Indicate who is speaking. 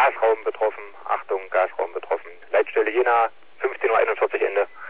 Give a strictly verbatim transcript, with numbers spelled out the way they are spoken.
Speaker 1: Gasraum betroffen. Achtung, Gasraum betroffen. Leitstelle Jena, fünfzehn Uhr einundvierzig Ende.